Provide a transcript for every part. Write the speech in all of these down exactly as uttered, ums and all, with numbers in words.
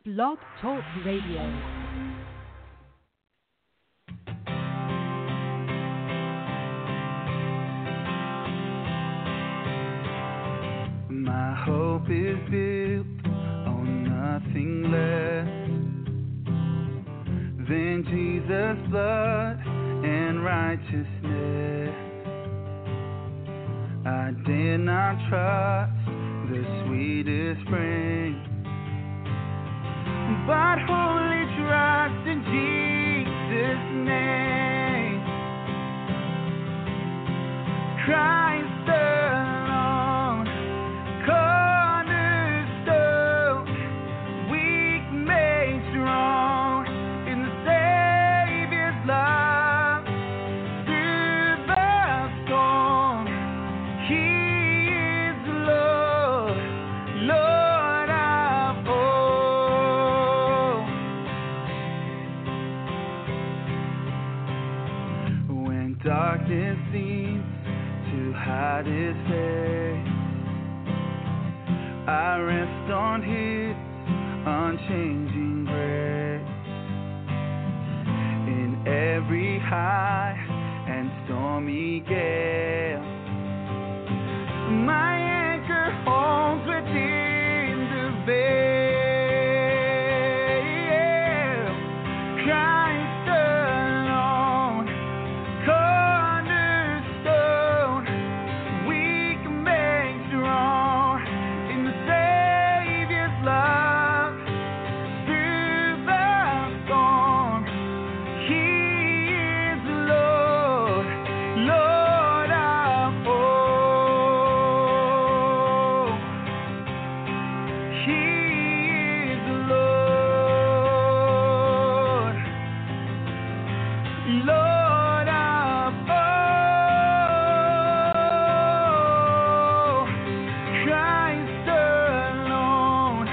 Blog Talk Radio. My hope is built on nothing less than Jesus' blood and righteousness. I dare not trust the sweetest frame, but wholly trust in Jesus' name. Christ alone, cornerstone, weak made strong in the Savior's love. Through the storm, He is Lord, Lord of all. When darkness seems to hide His face, I rest on His unchanging grace. In every high and stormy gale, my anchor holds within the veil. Christ alone, cornerstone, weak made strong in the Savior's love. Through the storm, He is Lord, Lord of all. He is Lord, Lord of all. Christ alone,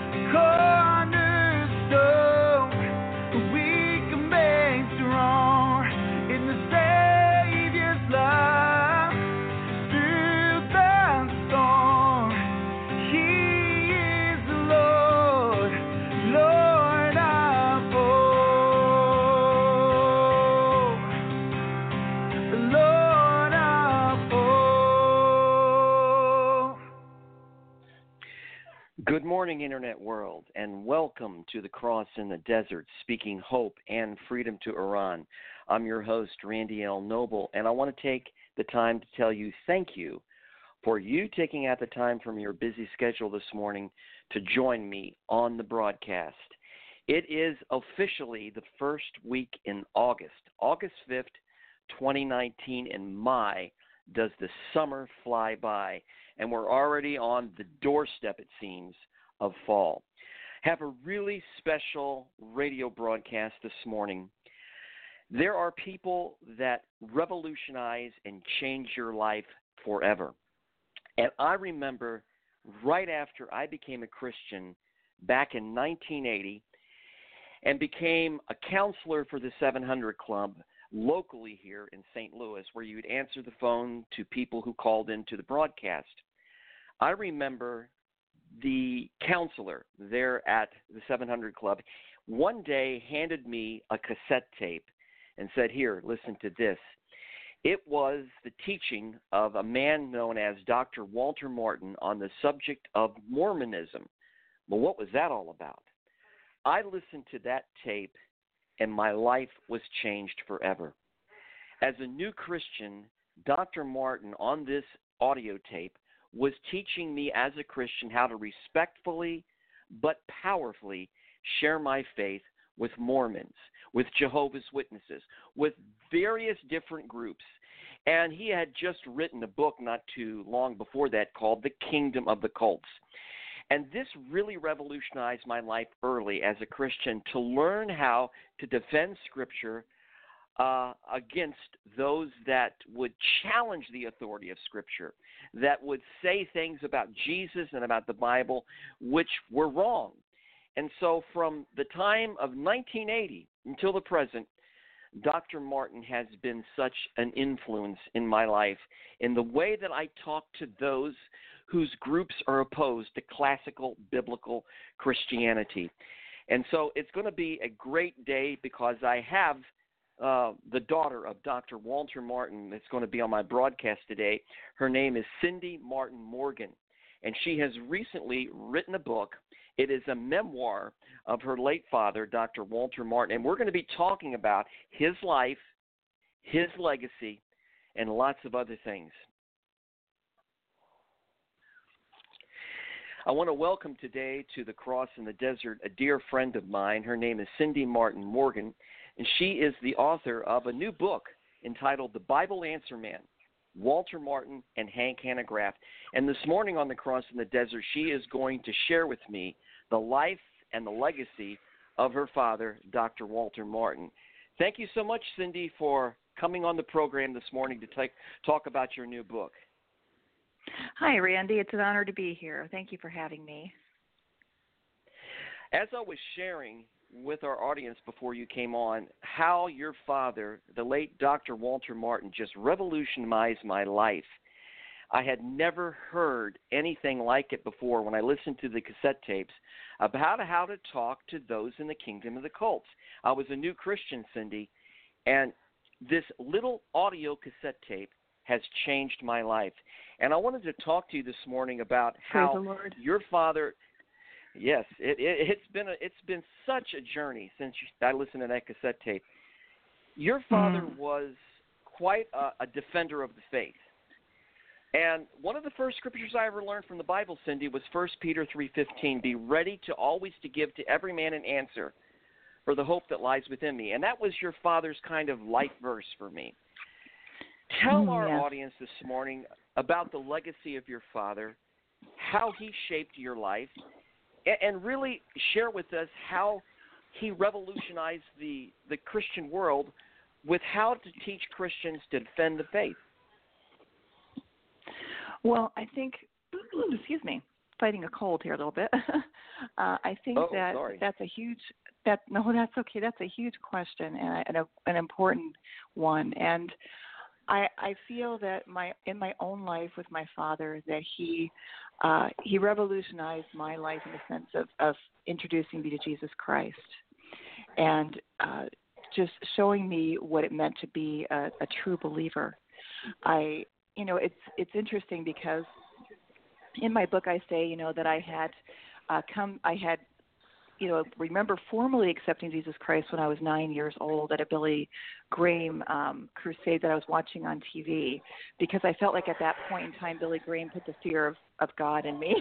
cornerstone, weak made strong in the Savior's love. Through the storm, He is Lord, Lord of all, Lord of all. Good morning, Internet world, and welcome to the Cross in the Desert, speaking hope and freedom to Iran. I'm your host, Randy L. Noble, and I want to take the time to tell you thank you for you taking out the time from your busy schedule this morning to join me on the broadcast. It is officially the first week in August, August fifth, twenty nineteen, and my, does the summer fly by, and we're already on the doorstep, it seems, of fall. Have a really special radio broadcast this morning. There are people that revolutionize and change your life forever. And I remember right after I became a Christian back in nineteen eighty and became a counselor for the seven hundred Club locally here in Saint Louis, where you would answer the phone to people who called into the broadcast. I remember the counselor there at the seven hundred Club one day handed me a cassette tape and said, "Here, listen to this." It was the teaching of a man known as Doctor Walter Martin on the subject of Mormonism. Well, what was that all about? I listened to that tape, and my life was changed forever. As a new Christian, Doctor Martin on this audio tape was teaching me as a Christian how to respectfully but powerfully share my faith with Mormons, with Jehovah's Witnesses, with various different groups. And he had just written a book not too long before that called The Kingdom of the Cults. And this really revolutionized my life early as a Christian to learn how to defend Scripture uh, against those that would challenge the authority of Scripture, that would say things about Jesus and about the Bible which were wrong. And so from the time of nineteen eighty until the present, Doctor Martin has been such an influence in my life in the way that I talk to those whose groups are opposed to classical biblical Christianity. And so it's going to be a great day because I have uh, the daughter of Doctor Walter Martin that's going to be on my broadcast today. Her name is Cindy Martin Morgan, and she has recently written a book. It is a memoir of her late father, Doctor Walter Martin, and we're going to be talking about his life, his legacy, and lots of other things. I want to welcome today to the Cross in the Desert a dear friend of mine. Her name is Cindy Martin Morgan, and she is the author of a new book entitled The Bible Answer Man, Walter Martin and Hank Hanegraaff. And this morning on the Cross in the Desert, she is going to share with me the life and the legacy of her father, Doctor Walter Martin. Thank you so much, Cindy, for coming on the program this morning to take, talk about your new book. Hi, Randy. It's an honor to be here. Thank you for having me. As I was sharing with our audience before you came on, how your father, the late Doctor Walter Martin, just revolutionized my life. I had never heard anything like it before when I listened to the cassette tapes about how to talk to those in the kingdom of the cults. I was a new Christian, Cindy, and this little audio cassette tape has changed my life. And I wanted to talk to you this morning about how Praise the Lord. Your father, yes, it, it, it's been a, it's been such a journey since I listened to that cassette tape. Your father mm. was quite a, a defender of the faith. And one of the first scriptures I ever learned from the Bible, Cindy, was First Peter three fifteen, be ready to always to give to every man an answer for the hope that lies within me. And that was your father's kind of life verse for me. Tell mm, our yes. audience this morning about the legacy of your father, how he shaped your life, and, and really share with us how he revolutionized the, the Christian world with how to teach Christians to defend the faith. Well, I think, excuse me, fighting a cold here a little bit. uh, I think oh, that sorry. that's a huge, that no, that's okay. That's a huge question and, and a, an important one. And I, I feel that my in my own life with my father that he uh, he revolutionized my life in the sense of, of introducing me to Jesus Christ and uh, just showing me what it meant to be a, a true believer. I you know it's it's interesting because in my book I say you know that I had uh, come I had you know, remember formally accepting Jesus Christ when I was nine years old at a Billy Graham um, crusade that I was watching on T V because I felt like at that point in time Billy Graham put the fear of, of God in me.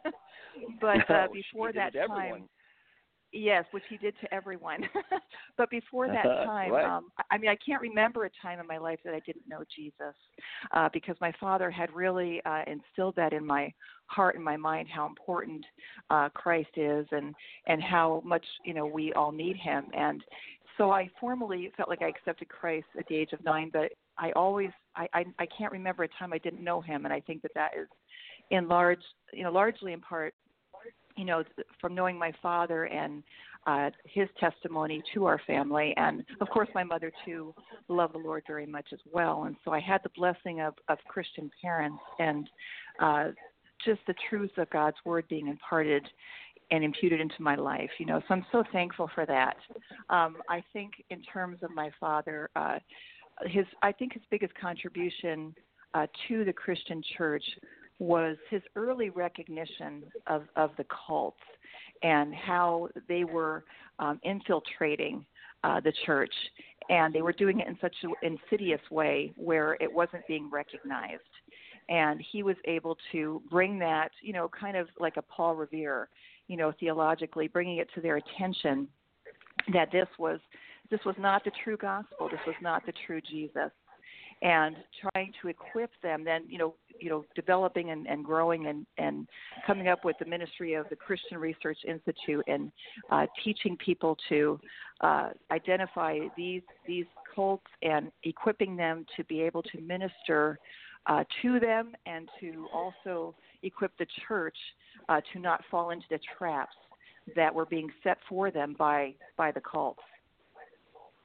But uh, before that time, everyone. Yes, which he did to everyone. But before that time, right. um, I mean, I can't remember a time in my life that I didn't know Jesus uh, because my father had really uh, instilled that in my heart and my mind, how important uh, Christ is and, and how much, you know, we all need him. And so I formally felt like I accepted Christ at the age of nine, but I always, I, I, I can't remember a time I didn't know him. And I think that that is in large, you know, largely in part, you know, from knowing my father and uh, his testimony to our family. And, of course, my mother, too, loved the Lord very much as well. And so I had the blessing of, of Christian parents and uh, just the truths of God's word being imparted and imputed into my life, you know. So I'm so thankful for that. Um, I think in terms of my father, uh, his I think his biggest contribution uh, to the Christian church was his early recognition of, of the cults and how they were um, infiltrating uh, the church. And they were doing it in such an insidious way where it wasn't being recognized. And he was able to bring that, you know, kind of like a Paul Revere, you know, theologically, bringing it to their attention that this was this was not the true gospel. This was not the true Jesus. And trying to equip them, then you know, you know, developing and, and growing and, and coming up with the ministry of the Christian Research Institute and uh, teaching people to uh, identify these these cults and equipping them to be able to minister uh, to them and to also equip the church uh, to not fall into the traps that were being set for them by by the cults.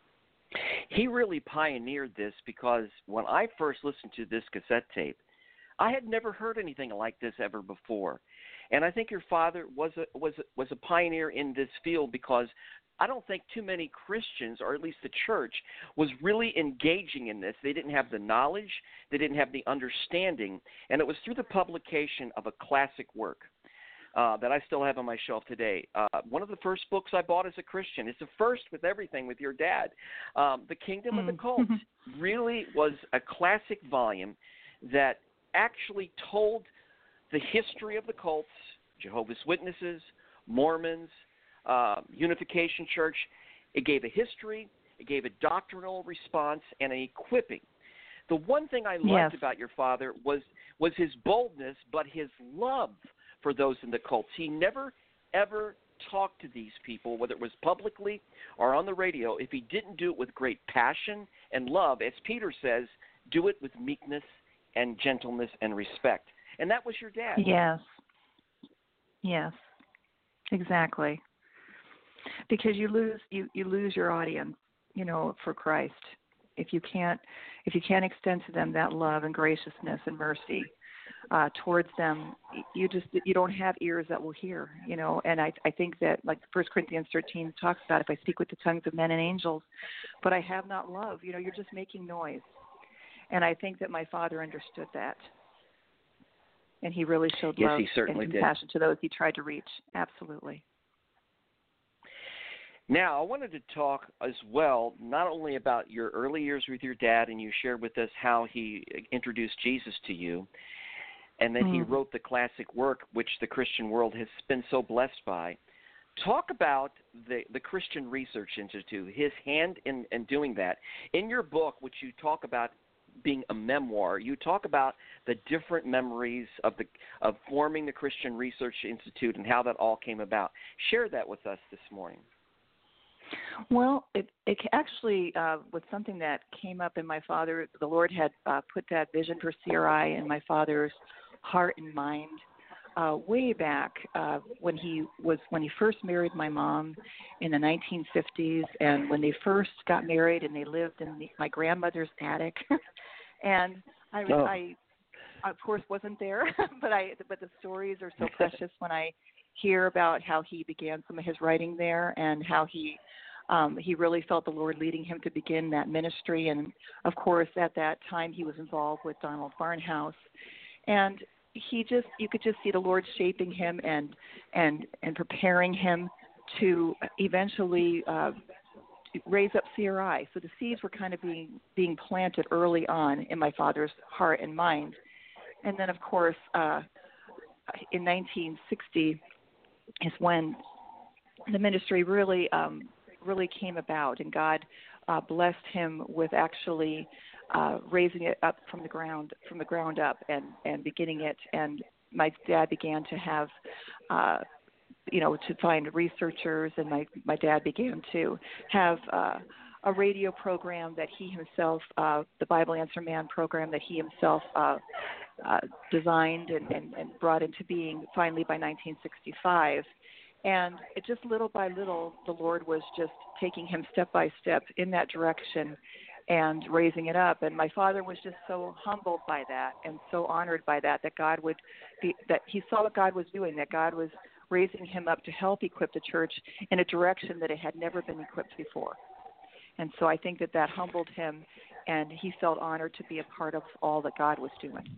He really pioneered this because when I first listened to this cassette tape, I had never heard anything like this ever before. And I think your father was a, was a, was a pioneer in this field because I don't think too many Christians, or at least the church, was really engaging in this. They didn't have the knowledge. They didn't have the understanding. And it was through the publication of a classic work uh, that I still have on my shelf today. Uh, one of the first books I bought as a Christian. It's the first with everything with your dad. Um, the Kingdom mm. of the Cults really was a classic volume that actually told the history of the cults, Jehovah's Witnesses, Mormons, uh, Unification Church. It gave a history, it gave a doctrinal response, and an equipping. The one thing I liked yes. about your father was was his boldness, but his love for those in the cults. He never, ever talked to these people, whether it was publicly or on the radio, if he didn't do it with great passion and love. As Peter says, do it with meekness and gentleness and respect. And that was your dad. Yes. Yes. Exactly. Because you lose you, you lose your audience, you know, for Christ. If you can't if you can't extend to them that love and graciousness and mercy uh, towards them, you just you don't have ears that will hear, you know. And I I think that, like First Corinthians thirteen talks about, if I speak with the tongues of men and angels, but I have not love, you know, you're just making noise. And I think that my father understood that. And he really showed yes, love he certainly and did. compassion to those he tried to reach. Absolutely. Now, I wanted to talk as well, not only about your early years with your dad, and you shared with us how he introduced Jesus to you, and then mm. he wrote the classic work, which the Christian world has been so blessed by. Talk about the, the Christian Research Institute, his hand in, in doing that. In your book, which you talk about being a memoir, you talk about the different memories of the of forming the Christian Research Institute and how that all came about. Share that with us this morning. Well, it, it actually uh, was something that came up in my father. The Lord had uh, put that vision for C R I in my father's heart and mind uh, way back uh, when he was when he first married my mom in the nineteen fifties, and when they first got married and they lived in the, my grandmother's attic. And I, oh. I, of course, wasn't there, but I, but the stories are so precious when I hear about how he began some of his writing there and how he, um, he really felt the Lord leading him to begin that ministry. And of course, at that time, he was involved with Donald Barnhouse, and he just, you could just see the Lord shaping him and and and preparing him to eventually Uh, raise up C R I. So the seeds were kind of being being planted early on in my father's heart and mind. And then, of course, uh, in nineteen sixty is when the ministry really um, really came about, and God uh, blessed him with actually uh, raising it up from the ground from the ground up and, and beginning it. And my dad began to have uh, you know, to find researchers, and my, my dad began to have uh, a radio program that he himself, uh, the Bible Answer Man program that he himself uh, uh, designed and, and, and brought into being finally by nineteen sixty-five. And it just little by little, the Lord was just taking him step by step in that direction and raising it up. And my father was just so humbled by that and so honored by that, that God would be, that he saw what God was doing, that God was raising him up to help equip the church in a direction that it had never been equipped before. And so I think that that humbled him, and he felt honored to be a part of all that God was doing.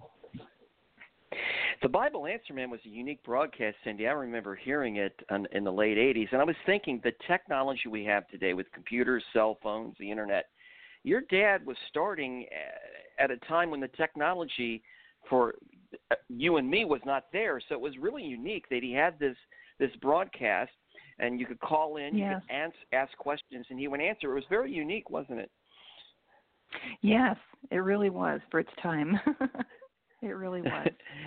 The Bible Answer Man was a unique broadcast, Cindy. I remember hearing it in, in the late eighties, and I was thinking the technology we have today with computers, cell phones, the internet, your dad was starting at a time when the technology for you and me was not there, so it was really unique that he had this this broadcast, and you could call in, yes. you could ask, ask questions, and he would answer. It was very unique, wasn't it? Yes, it really was for its time. It really was.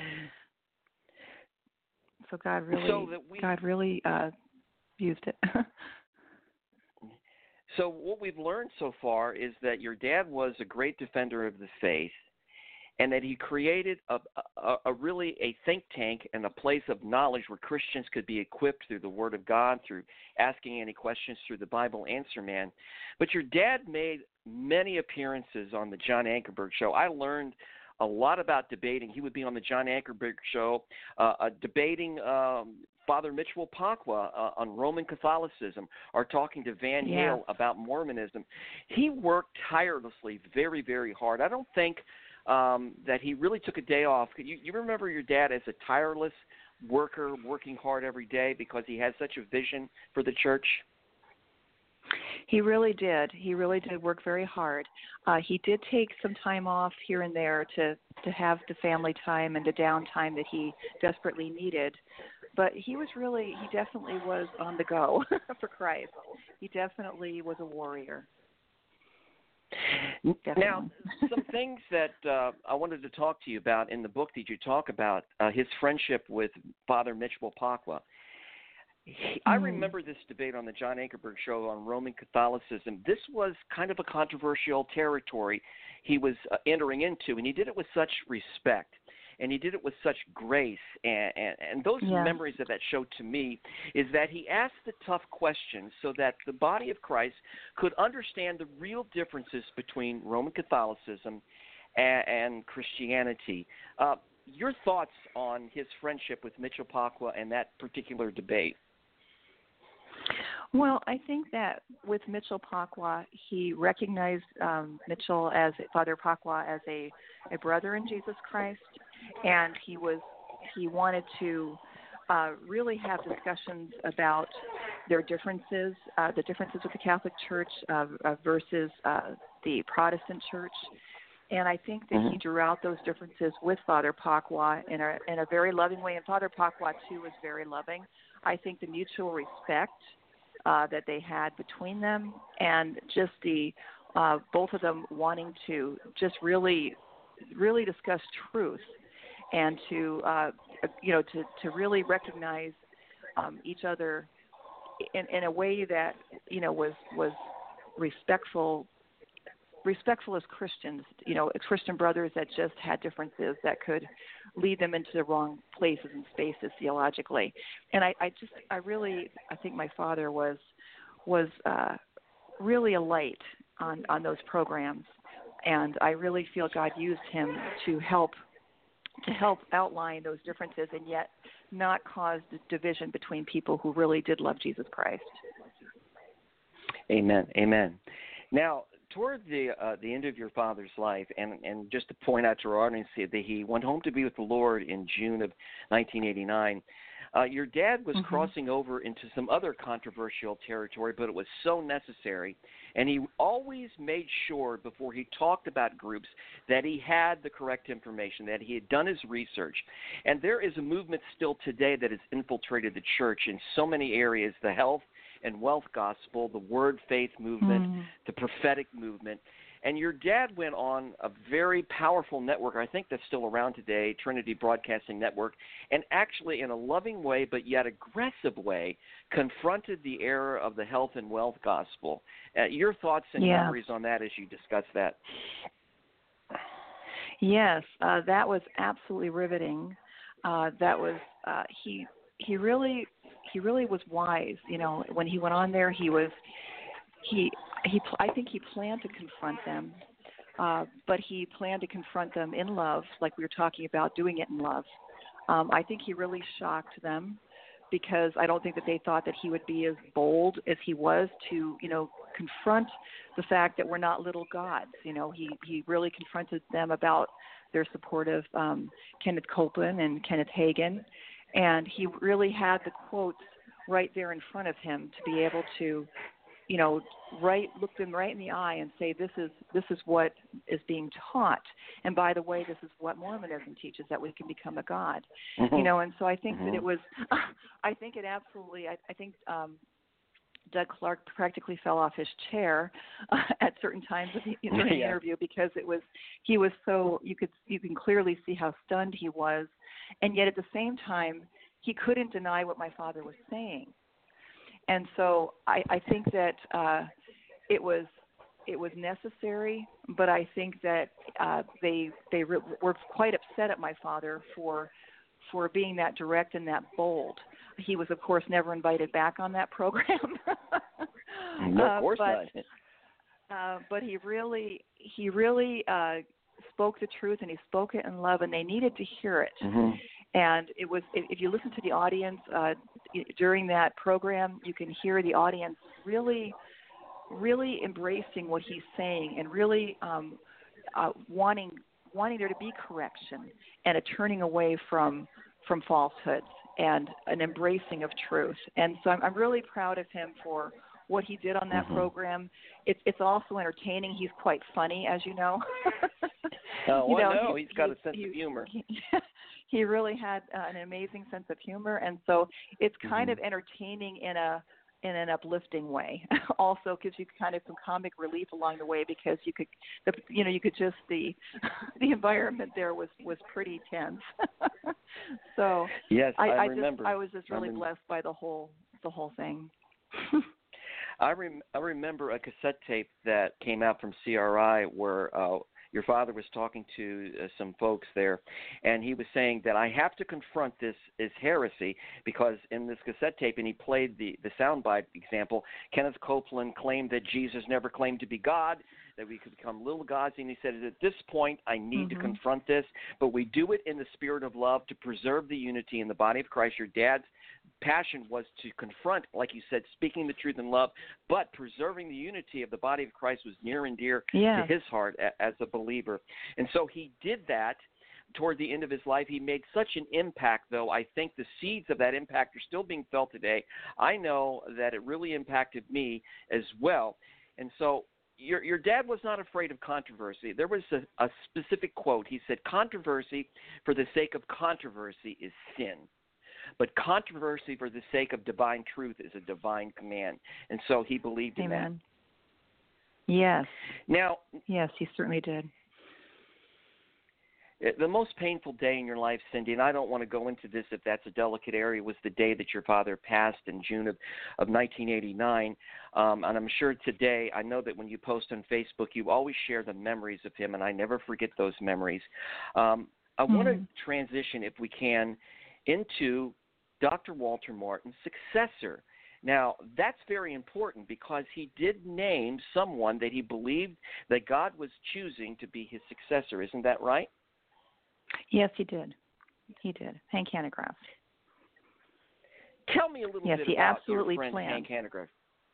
So God really, so that we, God really uh, used it. So what we've learned so far is that your dad was a great defender of the faith, and that he created a, a, a really a think tank and a place of knowledge where Christians could be equipped through the Word of God, through asking any questions through the Bible Answer Man. But your dad made many appearances on the John Ankerberg Show. I learned a lot about debating. He would be on the John Ankerberg show, uh, uh, debating um, Father Mitchell Pacwa uh, on Roman Catholicism, or talking to Van Yeah. Hale about Mormonism. He worked tirelessly, very, very hard. I don't think um, that he really took a day off. You, you remember your dad as a tireless worker, working hard every day because he had such a vision for the church? He really did. He really did work very hard. Uh, he did take some time off here and there to, to have the family time and the downtime that he desperately needed. But he was really, he definitely was on the go for Christ. He definitely was a warrior. Definitely. Now, some things that uh, I wanted to talk to you about in the book that you talk about, uh, his friendship with Father Mitchell Pacwa. He, I remember this debate on the John Ankerberg show on Roman Catholicism. This was kind of a controversial territory he was uh, entering into, and he did it with such respect, and he did it with such grace. And, and, and those yeah. memories of that show to me is that he asked the tough questions so that the body of Christ could understand the real differences between Roman Catholicism and, and Christianity. Uh, your thoughts on his friendship with Mitchell Pacwa and that particular debate? Well, I think that with Mitchell Pacwa, he recognized um, Mitchell as Father Pacwa as a, a brother in Jesus Christ, and he was he wanted to uh, really have discussions about their differences, uh, the differences with the Catholic Church uh, uh, versus uh, the Protestant Church. And I think that mm-hmm. he drew out those differences with Father Pacwa in a, in a very loving way. And Father Pacwa, too, was very loving. I think the mutual respect uh, that they had between them, and just the uh, both of them wanting to just really, really discuss truth, and to uh, you know to, to really recognize um, each other in, in a way that you know was was respectful. respectful as Christians, you know, Christian brothers that just had differences that could lead them into the wrong places and spaces theologically. And I, I just, I really, I think my father was, was uh, really a light on, on those programs. And I really feel God used him to help, to help outline those differences and yet not cause the division between people who really did love Jesus Christ. Amen. Amen. Now, toward the uh, the end of your father's life, and, and just to point out to our audience that he went home to be with the Lord in June of nineteen eighty-nine, uh, your dad was mm-hmm. crossing over into some other controversial territory, but it was so necessary. And he always made sure before he talked about groups that he had the correct information, that he had done his research. And there is a movement still today that has infiltrated the church in so many areas, the health and wealth gospel, the word faith movement, mm. the prophetic movement. And your dad went on a very powerful network, I think that's still around today, Trinity Broadcasting Network, and actually in a loving way but yet aggressive way confronted the error of the health and wealth gospel. Uh, your thoughts and yeah. memories on that as you discuss that? Yes, uh, that was absolutely riveting. Uh, that was, uh, he, he really... He really was wise, you know. When he went on there, he was he he. I think he planned to confront them, uh, but he planned to confront them in love, like we were talking about, doing it in love. Um, I think he really shocked them because I don't think that they thought that he would be as bold as he was to, you know, confront the fact that we're not little gods. You know, he he really confronted them about their support of um, Kenneth Copeland and Kenneth Hagin. And he really had the quotes right there in front of him to be able to, you know, right look them right in the eye and say, this is this is what is being taught. And by the way, this is what Mormonism teaches, that we can become a god. Mm-hmm. You know, and so I think mm-hmm. that it was, I think it absolutely, I, I think um, Doug Clark practically fell off his chair uh, at certain times of the, during the yeah. interview because it was, he was so, you could, you can clearly see how stunned he was. And yet at the same time, he couldn't deny what my father was saying. And so I, I think that uh, it was it was necessary, but I think that uh, they they re- were quite upset at my father for for being that direct and that bold. He was, of course, never invited back on that program. No, of course uh, but, not. Uh, but he really he really uh, spoke the truth, and he spoke it in love, and they needed to hear it. Mm-hmm. And it was, if, if you listen to the audience uh, during that program, you can hear the audience really, really embracing what he's saying, and really um, uh, wanting wanting there to be correction and a turning away from from falsehoods and an embracing of truth. And so I'm, I'm really proud of him for what he did on that mm-hmm. program. It's it's also entertaining. He's quite funny, as you know. Oh, you know, I know. He, he's got he, a sense he, of humor. He, he really had uh, an amazing sense of humor, and so it's kind mm-hmm. of entertaining in a in an uplifting way. Also gives you kind of some comic relief along the way, because you could, the, you know, you could just the the environment there was was pretty tense. So yes, I, I, I remember. just I was just really rem- blessed by the whole the whole thing. I rem- I remember a cassette tape that came out from C R I where uh, your father was talking to uh, some folks there, and he was saying that I have to confront this as heresy, because in this cassette tape, and he played the, the soundbite example, Kenneth Copeland claimed that Jesus never claimed to be God, that we could become little gods, and he said, at this point, I need mm-hmm. to confront this, but we do it in the spirit of love to preserve the unity in the body of Christ. Your dad's passion was to confront, like you said, speaking the truth in love, but preserving the unity of the body of Christ was near and dear yeah. to his heart as a believer. And so he did that toward the end of his life. He made such an impact, though. I think the seeds of that impact are still being felt today. I know that it really impacted me as well. And so your your dad was not afraid of controversy. There was a, a specific quote. He said, controversy for the sake of controversy is sin, but controversy for the sake of divine truth is a divine command. And so he believed in Amen. that. Yes. Now, yes, he certainly did. The most painful day in your life, Cindy, and I don't want to go into this if that's a delicate area, was the day that your father passed in June of, of nineteen eighty-nine. Um, and I'm sure today, I know that when you post on Facebook, you always share the memories of him, and I never forget those memories. Um, I mm-hmm. want to transition, if we can, into Doctor Walter Martin's successor. Now, that's very important, because he did name someone that he believed that God was choosing to be his successor. Isn't that right? Yes, he did. He did. Hank Hanegraaff. Tell me a little yes, bit he about absolutely your friend planned. Hank Hanegraaff.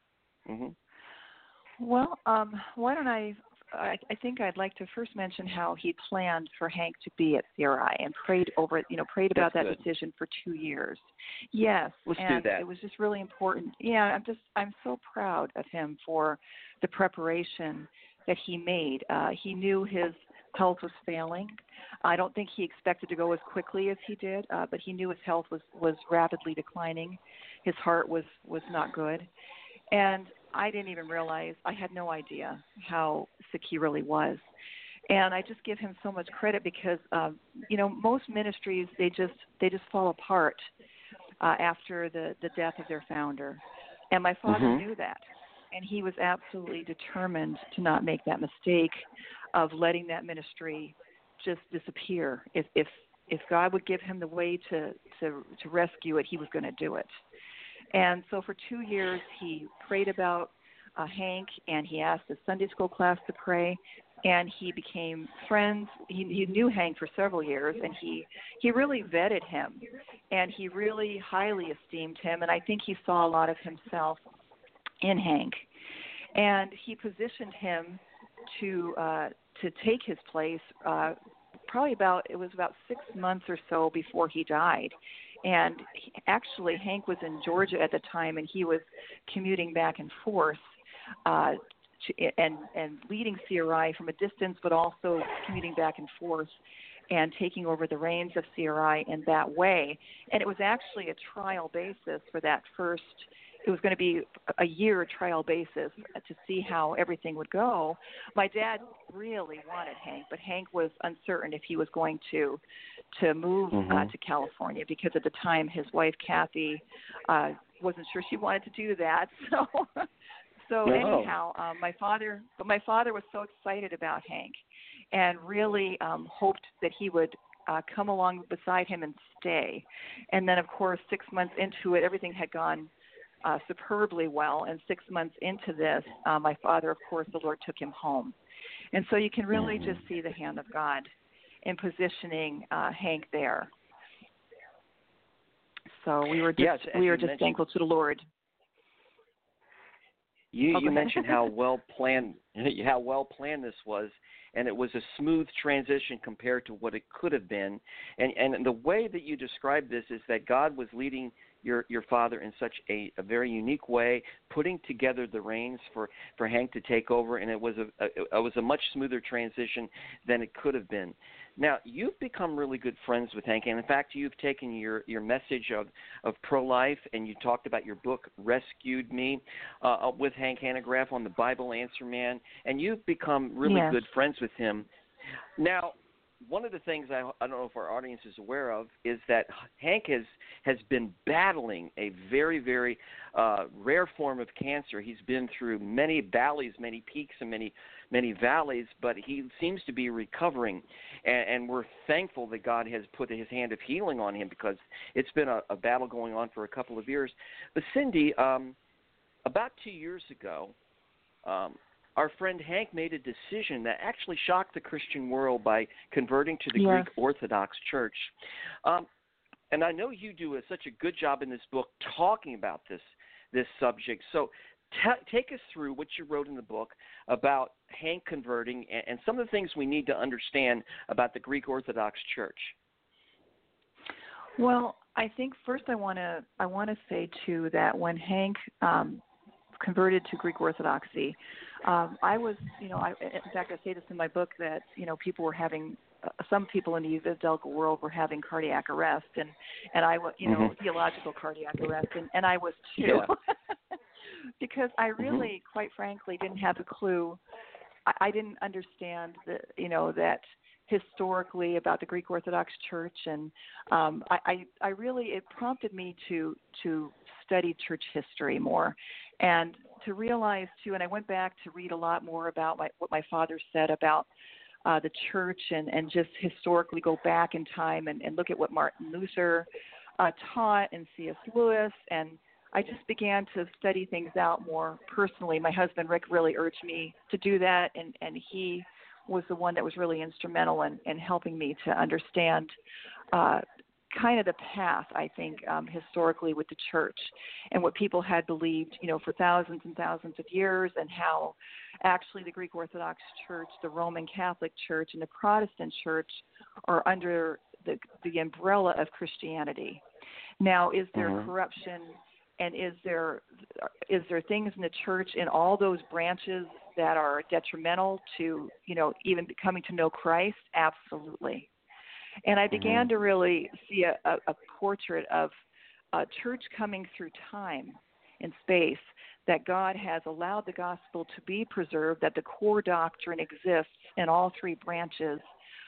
Mm-hmm. Well, um, why don't I, I? I think I'd like to first mention how he planned for Hank to be at C R I and prayed over, you know, prayed about That's that good. decision for two years. Yes, let's and do that. It was just really important. Yeah, I'm just, I'm so proud of him for the preparation that he made. Uh, he knew his health was failing. I don't think he expected to go as quickly as he did, uh, but he knew his health was, was rapidly declining. His heart was, was not good. And I didn't even realize, I had no idea how sick he really was. And I just give him so much credit, because, um, you know, most ministries, they just, they just fall apart uh, after the, the death of their founder. And my father mm-hmm. knew that. And he was absolutely determined to not make that mistake of letting that ministry just disappear. If if if God would give him the way to to, to rescue it, he was going to do it. And so for two years, he prayed about uh, Hank, and he asked the Sunday school class to pray, and he became friends. He, he knew Hank for several years, and he, he really vetted him, and he really highly esteemed him, and I think he saw a lot of himself in Hank. And he positioned him to uh, to take his place uh, probably about, it was about six months or so before he died. And he, actually, Hank was in Georgia at the time, and he was commuting back and forth uh, to, and, and leading C R I from a distance, but also commuting back and forth and taking over the reins of C R I in that way. And it was actually a trial basis for that first, it was going to be a year trial basis to see how everything would go. My dad really wanted Hank, but Hank was uncertain if he was going to to move mm-hmm. uh, to California, because at the time his wife Kathy uh, wasn't sure she wanted to do that. So, so no. anyhow, um, my father, but my father was so excited about Hank, and really um, hoped that he would uh, come along beside him and stay. And then, of course, six months into it, everything had gone uh, superbly well. And six months into this, uh, my father, of course, the Lord took him home. And so you can really just see the hand of God in positioning uh, Hank there. So we were just Yes, we were just thankful to the Lord. You, oh, you mentioned how well planned how well planned this was, and it was a smooth transition compared to what it could have been. And and the way that you described this is that God was leading your your father in such a, a very unique way, putting together the reins for, for Hank to take over, and it was a, a it was a much smoother transition than it could have been. Now, you've become really good friends with Hank, and in fact, you've taken your, your message of, of pro-life, and you talked about your book, Rescued Me, uh, with Hank Hanegraaff on the Bible Answer Man, and you've become really yes. good friends with him. Now, one of the things I, I don't know if our audience is aware of is that Hank has, has been battling a very, very uh, rare form of cancer. He's been through many valleys, many peaks, and many many valleys, but he seems to be recovering, and, and we're thankful that God has put his hand of healing on him because it's been a, a battle going on for a couple of years. But Cindy, um, about two years ago, um, our friend Hank made a decision that actually shocked the Christian world by converting to the yes. Greek Orthodox Church. Um, and I know you do a, such a good job in this book talking about this this subject. So t- take us through what you wrote in the book about Hank converting and, and some of the things we need to understand about the Greek Orthodox Church. Well, I think first I want to I want to say too that when Hank um, converted to Greek Orthodoxy, um, I was you know I, in fact I say this in my book that you know people were having uh, some people in the evangelical world were having cardiac arrest and and I was you know mm-hmm. theological cardiac arrest and, and I was too. Yeah. Because I really, mm-hmm. quite frankly, didn't have a clue. I, I didn't understand the, you know, that historically about the Greek Orthodox Church, and um, I, I, I really it prompted me to to study church history more, and to realize too. And I went back to read a lot more about my, what my father said about uh, the church, and, and just historically go back in time and, and look at what Martin Luther uh, taught, and C S Lewis, and I just began to study things out more personally. My husband, Rick, really urged me to do that, and, and he was the one that was really instrumental in, in helping me to understand uh, kind of the path, I think, um, historically with the church and what people had believed, you know, for thousands and thousands of years, and how actually the Greek Orthodox Church, the Roman Catholic Church, and the Protestant Church are under the, the umbrella of Christianity. Now, is there mm-hmm. corruption? And is there is there things in the church in all those branches that are detrimental to, you know, even coming to know Christ? Absolutely. And I began mm-hmm. to really see a, a, a portrait of a church coming through time and space, that God has allowed the gospel to be preserved, that the core doctrine exists in all three branches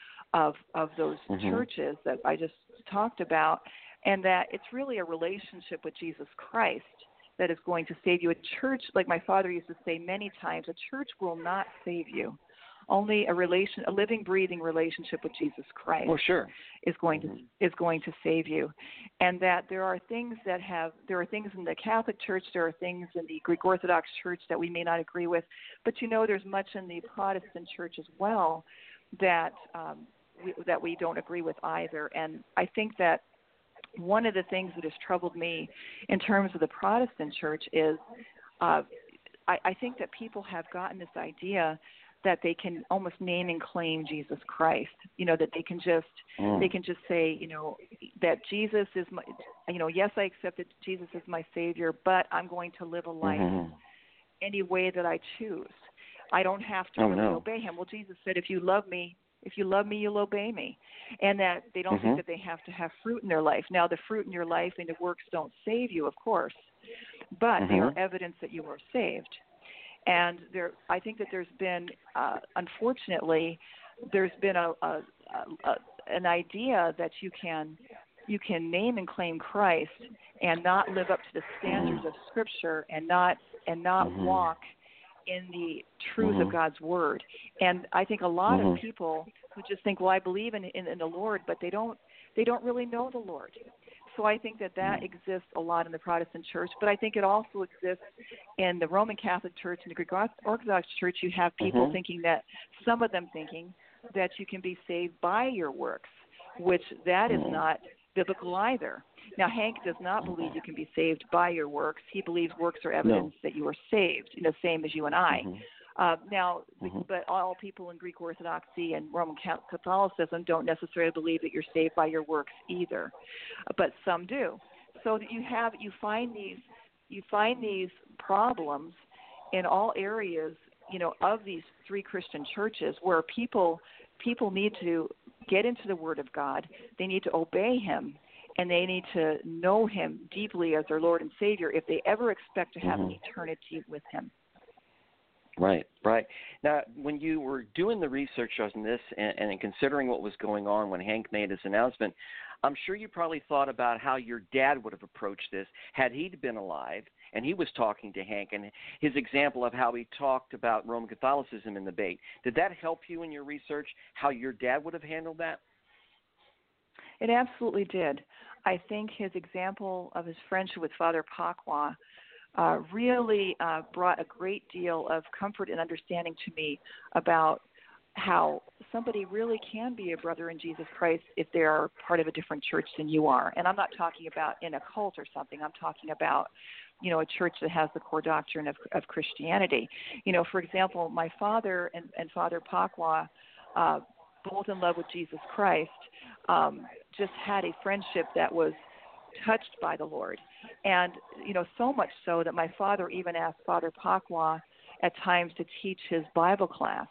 of of those mm-hmm. churches that I just talked about. And that it's really a relationship with Jesus Christ that is going to save you. A church, like my father used to say many times, a church will not save you. Only a relation, a living, breathing relationship with Jesus Christ well, sure. is going mm-hmm. to is going to save you. And that there are things that have there are things in the Catholic Church, there are things in the Greek Orthodox Church that we may not agree with, but you know, there's much in the Protestant Church as well that um, we, that we don't agree with either. And I think that one of the things that has troubled me in terms of the Protestant church is uh, I, I think that people have gotten this idea that they can almost name and claim Jesus Christ, you know, that they can just mm. they can just say, you know, that Jesus is my, you know, yes, I accept that Jesus is my Savior, but I'm going to live a life mm-hmm. any way that I choose. I don't have to oh, really no. obey him. Well, Jesus said, if you love me, If you love me, you'll obey me. And that they don't mm-hmm. think that they have to have fruit in their life. Now, the fruit in your life and the works don't save you, of course, but mm-hmm. they are evidence that you are saved. And there, I think that there's been, uh, unfortunately, there's been a, a, a, an idea that you can you can name and claim Christ and not live up to the standards of Scripture and not and not mm-hmm. walk in the truth mm-hmm. of God's word. And I think a lot mm-hmm. of people who just think, well, I believe in, in in the Lord, but they don't they don't really know the Lord. So I think that that exists a lot in the Protestant church, but I think it also exists in the Roman Catholic Church and the Greek Orthodox Church. You have people mm-hmm. thinking that, some of them thinking that you can be saved by your works, which that is mm-hmm. not biblical either. Now, Hank does not believe you can be saved by your works. He believes works are evidence no. that you are saved, you know, same as you and I. Mm-hmm. Uh, now, mm-hmm. but all people in Greek Orthodoxy and Roman Catholicism don't necessarily believe that you're saved by your works either, but some do. So that you have, you find these, you find these problems in all areas, you know, of these three Christian churches where people, people need to get into the Word of God. They need to obey Him, and they need to know Him deeply as their Lord and Savior if they ever expect to have mm-hmm. an eternity with Him. Right, right. Now, when you were doing the research on this and, and considering what was going on when Hank made his announcement, I'm sure you probably thought about how your dad would have approached this had he been alive and he was talking to Hank and his example of how he talked about Roman Catholicism in the debate. Did that help you in your research, how your dad would have handled that? It absolutely did. I think his example of his friendship with Father Pacwa uh, really uh, brought a great deal of comfort and understanding to me about how somebody really can be a brother in Jesus Christ if they are part of a different church than you are. And I'm not talking about in a cult or something. I'm talking about, you know, a church that has the core doctrine of, of Christianity. You know, for example, my father and, and Father Pacwa, uh, both in love with Jesus Christ, um, just had a friendship that was touched by the Lord. And, you know, so much so that my father even asked Father Pacwa at times to teach his Bible class.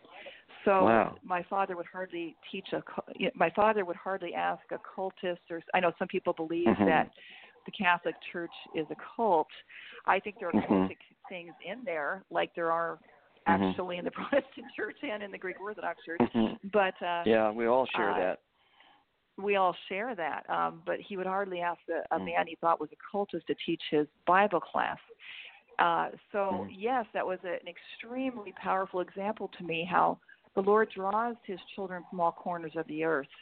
So wow. my father would hardly teach a, my father would hardly ask a cultist, or I know some people believe mm-hmm. that the Catholic Church is a cult. I think there are mm-hmm. cultic things in there, like there are mm-hmm. actually in the Protestant Church and in the Greek Orthodox Church. Mm-hmm. But uh, yeah, we all share uh, that. We all share that. Um, but he would hardly ask a, a mm. man he thought was a cultist to teach his Bible class. Uh, so mm. yes, that was a, an extremely powerful example to me how the Lord draws His children from all corners of the earth,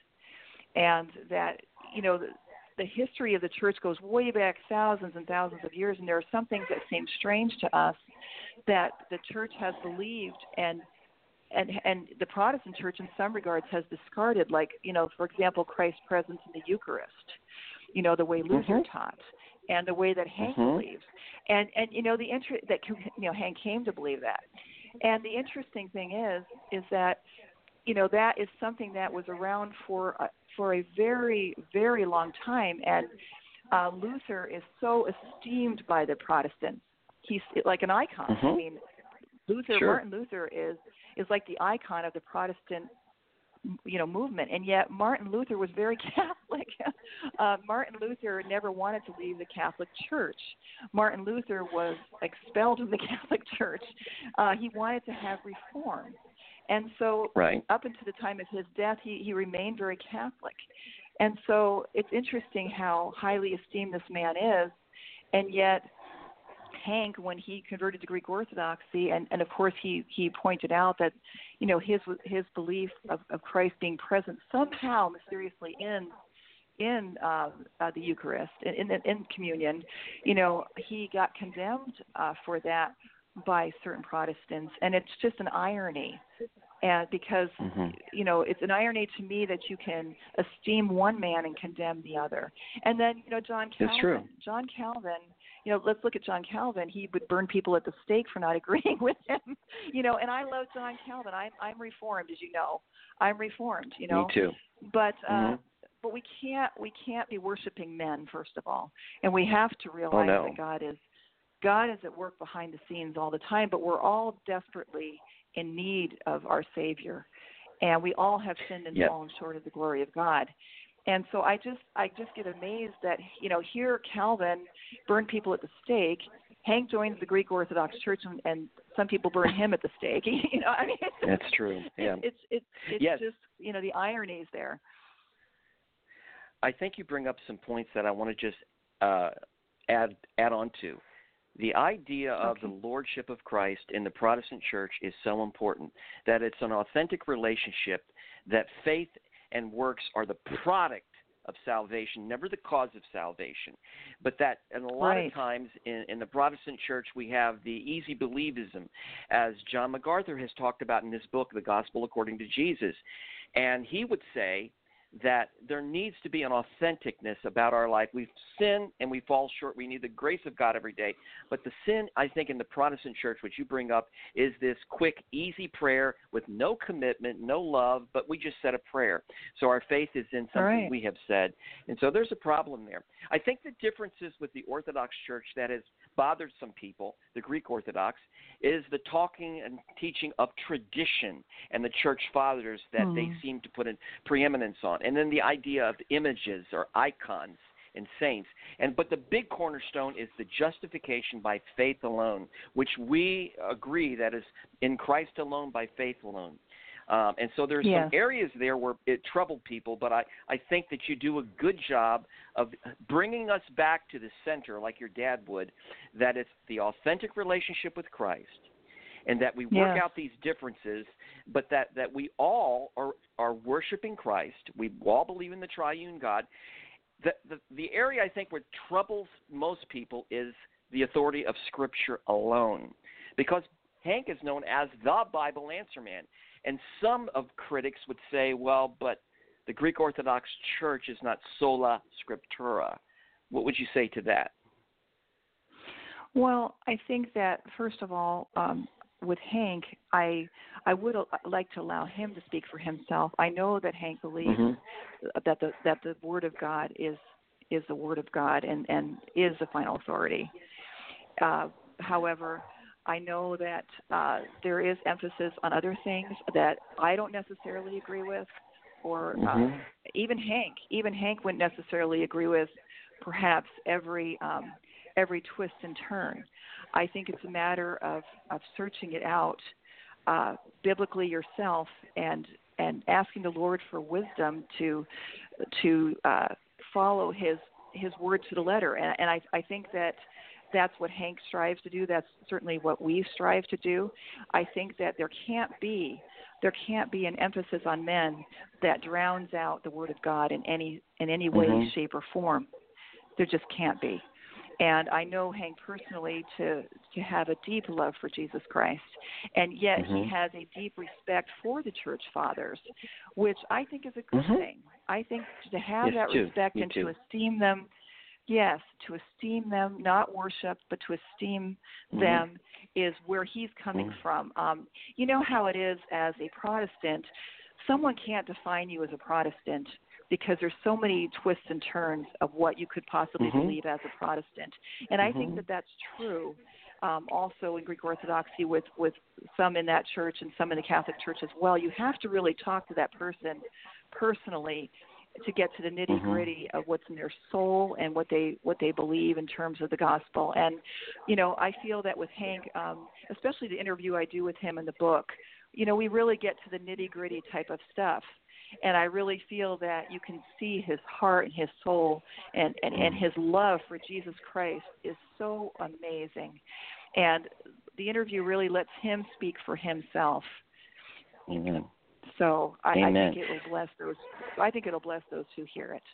and that, you know, the, the history of the church goes way back thousands and thousands of years, and there are some things that seem strange to us that the church has believed and and and the Protestant church in some regards has discarded, like, you know, for example, Christ's presence in the Eucharist, you know, the way Luther mm-hmm. taught, and the way that Hank mm-hmm. believes, and and you know the inter- that you know Hank came to believe that. And the interesting thing is, is that, you know, that is something that was around for uh, for a very, very long time. And uh, Luther is so esteemed by the Protestants. He's like an icon. Mm-hmm. I mean, Luther, sure. Martin Luther is is like the icon of the Protestant, you know, movement. And yet Martin Luther was very Catholic. uh, Martin Luther never wanted to leave the Catholic Church. Martin Luther was expelled from the Catholic Church. Uh, he wanted to have reform. And so right. up until the time of his death, he, he remained very Catholic. And so it's interesting how highly esteemed this man is, and yet Hank, when he converted to Greek Orthodoxy, and, and of course he, he pointed out that, you know, his his belief of, of Christ being present somehow mysteriously in in uh, uh, the Eucharist, in, in in communion, you know, he got condemned uh, for that by certain Protestants, and it's just an irony. And because, mm-hmm. you know, it's an irony to me that you can esteem one man and condemn the other. And then, you know, John Calvin, it's true. John Calvin, you know, let's look at John Calvin. He would burn people at the stake for not agreeing with him, you know, and I love John Calvin. I'm, I'm Reformed, as you know. I'm Reformed, you know. Me too. But, uh, mm-hmm. but we can't, we can't be worshiping men, first of all. And we have to realize oh, no. that God is, God is at work behind the scenes all the time, but we're all desperately in need of our Savior, and we all have sinned and yep. fallen short of the glory of God. And so I just I just get amazed that, you know, here Calvin burned people at the stake. Hank joins the Greek Orthodox Church, and, and some people burn him at the stake. You know, I mean, it's, that's true. Yeah, it's it's it's, it's yes. just, you know, the ironies there. I think you bring up some points that I want to just uh, add add on to. The idea of okay. the Lordship of Christ in the Protestant Church is so important, that it's an authentic relationship, that faith and works are the product of salvation, never the cause of salvation. But that, and a lot Right. of times in, in the Protestant church, we have the easy believism, as John MacArthur has talked about in his book, The Gospel According to Jesus. And he would say that there needs to be an authenticness about our life. We sin and we fall short. We need the grace of God every day. But the sin, I think, in the Protestant church, which you bring up, is this quick, easy prayer with no commitment, no love, but we just said a prayer. So our faith is in something Right. we have said. And so there's a problem there. I think the differences with the Orthodox Church that has bothered some people, the Greek Orthodox, is the talking and teaching of tradition and the church fathers that Hmm. they seem to put in preeminence on. And then the idea of images or icons and saints. And but the big cornerstone is the justification by faith alone, which we agree that is in Christ alone, by faith alone. Um, and so there's Yes. some areas there where it troubled people, but I, I think that you do a good job of bringing us back to the center, like your dad would, that it's the authentic relationship with Christ, and that we work Yes. out these differences, but that, that we all are, are worshiping Christ. We all believe in the triune God. The, the, the area I think where troubles most people is the authority of Scripture alone, because Hank is known as the Bible answer man. And some of critics would say, well, but the Greek Orthodox Church is not sola scriptura. What would you say to that? Well, I think that, first of all, um, with Hank, I I would uh, like to allow him to speak for himself. I know that Hank believes Mm-hmm. that the that the Word of God is is the Word of God and, and is the final authority. Uh, however, I know that uh, there is emphasis on other things that I don't necessarily agree with, or uh, Mm-hmm. even Hank. Even Hank wouldn't necessarily agree with perhaps every um, every twist and turn. I think it's a matter of, of searching it out uh, biblically yourself and and asking the Lord for wisdom to to uh, follow His His word to the letter. And, and I, I think that that's what Hank strives to do. That's certainly what we strive to do. I think that there can't be there can't be an emphasis on men that drowns out the Word of God in any in any way, Mhm. shape, or form. There just can't be. And I know Hank personally to to have a deep love for Jesus Christ, and yet Mhm. he has a deep respect for the church fathers, which I think is a good Mhm. thing. I think to have Yes, that too. respect Me and too. to esteem them. Yes, to esteem them, not worship, but to esteem Mhm. them is where he's coming Mhm. from. Um, you know how it is as a Protestant, someone can't define you as a Protestant because there's so many twists and turns of what you could possibly Mhm. believe as a Protestant. And I think Mhm. that that's true um, also in Greek Orthodoxy with, with some in that church and some in the Catholic Church as well. You have to really talk to that person personally to get to the nitty gritty of what's in their soul and what they what they believe in terms of the gospel. And you know, I feel that with Hank, um, especially the interview I do with him in the book, you know, we really get to the nitty gritty type of stuff. And I really feel that you can see his heart and his soul and, and, and his love for Jesus Christ is so amazing. And the interview really lets him speak for himself. Amen. So I, I Amen. think it will bless those. I think it'll bless those who hear it.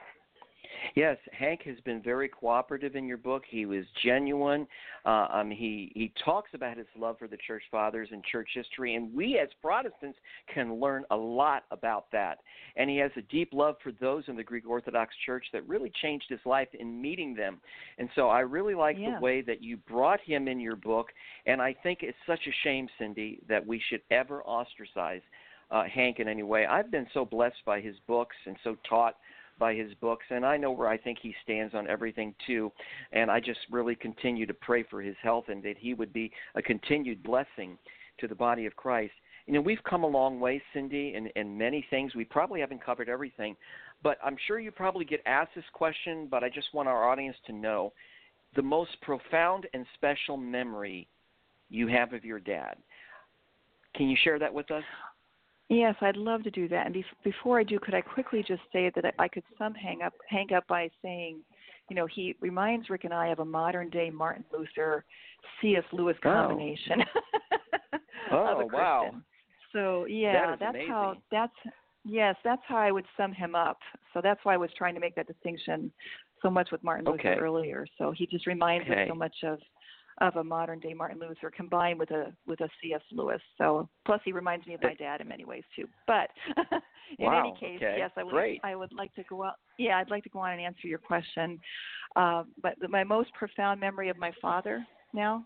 Yes, Hank has been very cooperative in your book. He was genuine. Uh, um, he he talks about his love for the church fathers and church history, and we as Protestants can learn a lot about that. And he has a deep love for those in the Greek Orthodox Church that really changed his life in meeting them. And so I really like Yeah. the way that you brought him in your book, and I think it's such a shame, Cindy, that we should ever ostracize uh, Hank in any way. I've been so blessed by his books and so taught by his books, and I know where I think he stands on everything too, and I just really continue to pray for his health and that he would be a continued blessing to the body of Christ. You know, we've come a long way, Cindy, in, in many things. We probably haven't covered everything, but I'm sure you probably get asked this question, but I just want our audience to know the most profound and special memory you have of your dad. Can you share that with us? Yes, I'd love to do that. And be- before I do, could I quickly just say that I could sum hang up hang up by saying, you know, he reminds Rick and I of a modern day Martin Luther, C S. Lewis Oh. combination. Oh, of a wow. Christian. So yeah, That is that's amazing. how that's Yes, that's how I would sum him up. So that's why I was trying to make that distinction so much with Martin Luther Okay. earlier. So he just reminds Okay. us so much of of a modern day Martin Luther combined with a with a C S. Lewis. So plus he reminds me of my dad in many ways too. But in Wow, any case, okay. yes, I would Great. I would like to go out. Yeah, I'd like to go on and answer your question. Uh, but the, my most profound memory of my father now.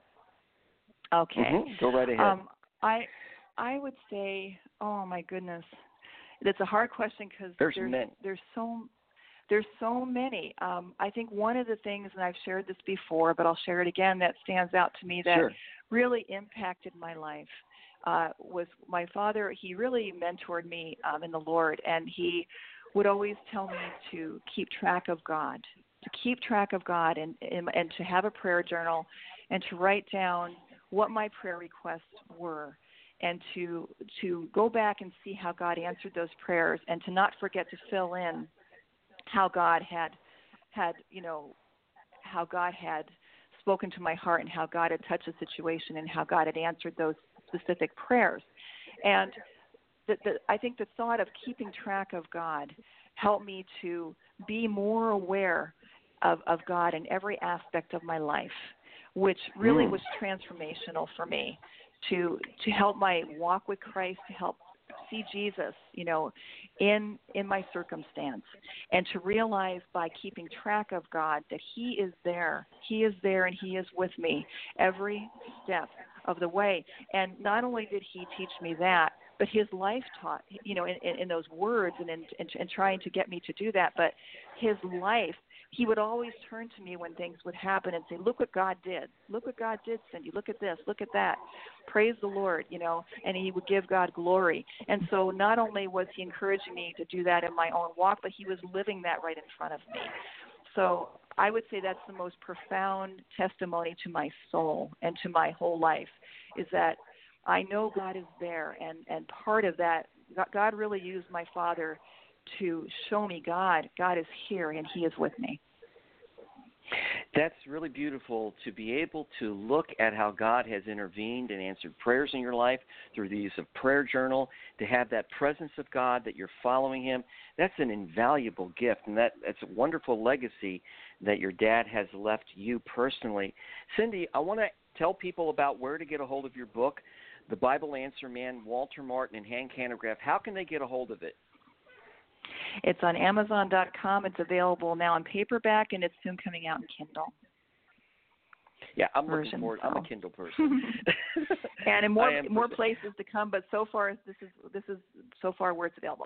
Okay. Mm-hmm. Go right ahead. Um, I I would say, oh my goodness, it's a hard question because there's there's many. there's so there's so many. Um, I think one of the things, and I've shared this before, but I'll share it again, that stands out to me that Sure. really impacted my life uh, was my father. He really mentored me um, in the Lord, and he would always tell me to keep track of God, to keep track of God, and and, and to have a prayer journal, and to write down what my prayer requests were, and to to go back and see how God answered those prayers, and to not forget to fill in how God had had you know how God had spoken to my heart, and how God had touched the situation, and how God had answered those specific prayers. And the, the, I think the thought of keeping track of God helped me to be more aware of, of God in every aspect of my life, which really Mm. was transformational for me to to help my walk with Christ, to help see Jesus, you know, in in my circumstance, and to realize by keeping track of God that He is there, He is there, and He is with me every step of the way. And not only did He teach me that, but His life taught, you know, in, in, in those words and in, in, in trying to get me to do that. But His life, He would always turn to me when things would happen and say, look what God did. Look what God did, Cindy. Look at this. Look at that. Praise the Lord, you know, and He would give God glory. And so not only was He encouraging me to do that in my own walk, but He was living that right in front of me. So I would say that's the most profound testimony to my soul and to my whole life, is that I know God is there. And, and part of that, God really used my father to show me God. God is here, and He is with me. That's really beautiful to be able to look at how God has intervened and answered prayers in your life through the use of prayer journal, to have that presence of God, that you're following Him. That's an invaluable gift, and that, that's a wonderful legacy that your dad has left you personally. Cindy, I want to tell people about where to get a hold of your book, The Bible Answer Man, Walter Martin, and Hand Canograph. How can they get a hold of it? It's on Amazon dot com. It's available now in paperback, and it's soon coming out in Kindle. Yeah, I'm version, looking forward. so. I'm a Kindle person. And in more I am more person. places to come, but so far this is this is so far where it's available.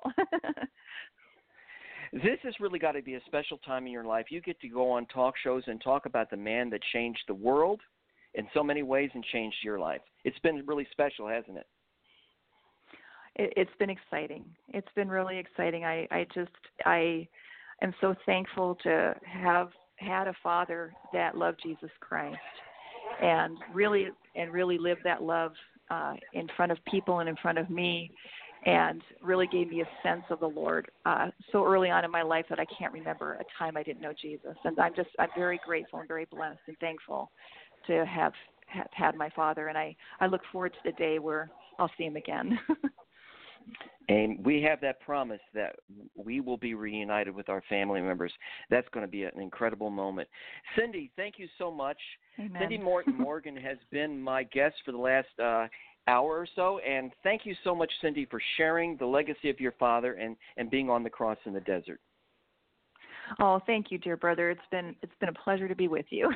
This has really got to be a special time in your life. You get to go on talk shows and talk about the man that changed the world in so many ways and changed your life. It's been really special, hasn't it? it it's been exciting. It's been really exciting. I, I just I am so thankful to have had a father that loved Jesus Christ and really and really lived that love uh, in front of people and in front of me, and really gave me a sense of the Lord uh, so early on in my life that I can't remember a time I didn't know Jesus. And I'm just I'm very grateful and very blessed and thankful to have, have had my father, and I, I look forward to the day where I'll see him again. And we have that promise that we will be reunited with our family members. That's going to be an incredible moment. Cindy, thank you so much. Amen. Cindy Morton Morgan has been my guest for the last uh, hour or so, and thank you so much, Cindy, for sharing the legacy of your father and, and being on the cross in the desert. Oh, thank you, dear brother. It's been it's been a pleasure to be with you.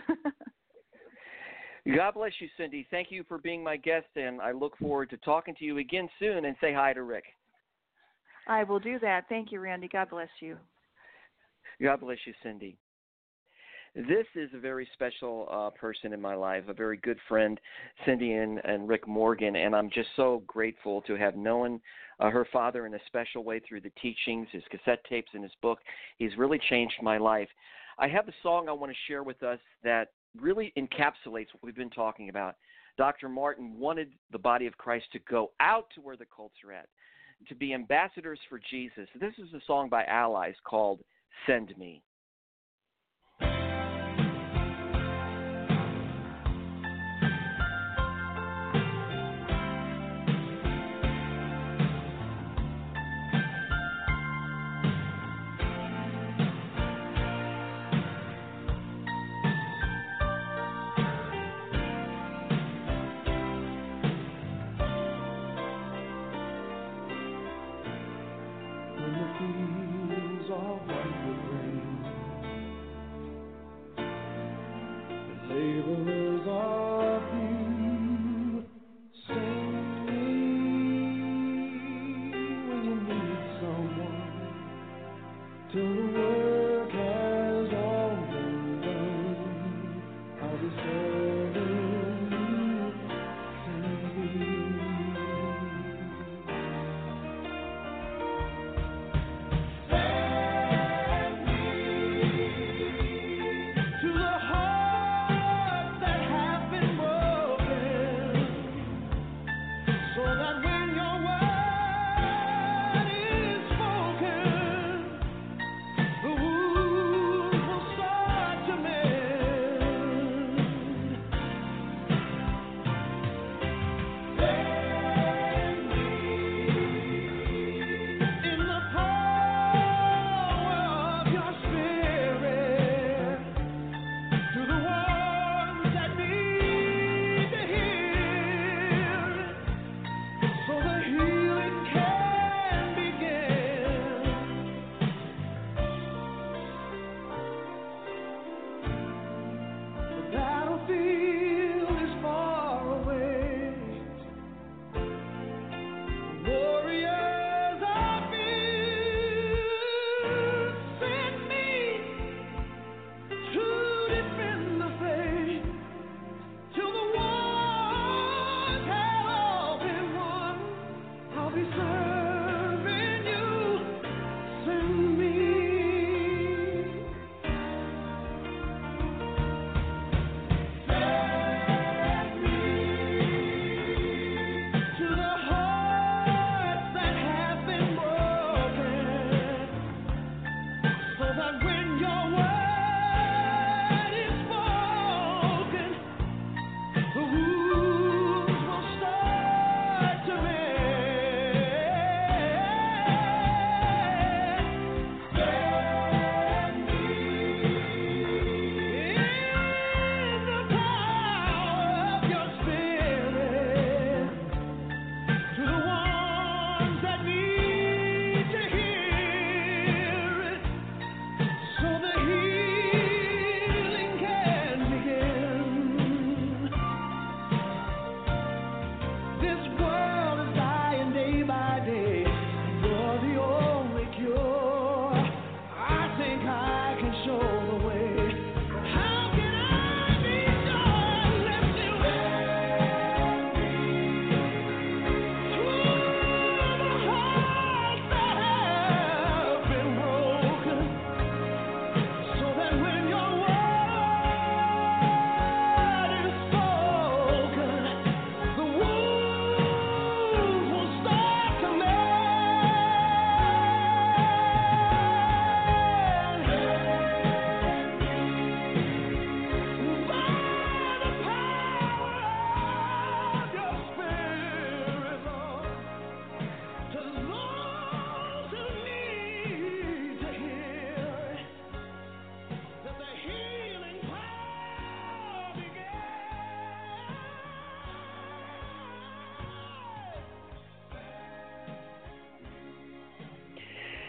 God bless you, Cindy. Thank you for being my guest, and I look forward to talking to you again soon. And say hi to Rick. I will do that. Thank you, Randy. God bless you. God bless you, Cindy. This is a very special uh, person in my life, a very good friend, Cindy and, and Rick Morgan, and I'm just so grateful to have known uh, her father in a special way through the teachings, his cassette tapes, and his book. He's really changed my life. I have a song I want to share with us that really encapsulates what we've been talking about. Doctor Martin wanted the body of Christ to go out to where the cults are at, to be ambassadors for Jesus. This is a song by Allies called Send Me.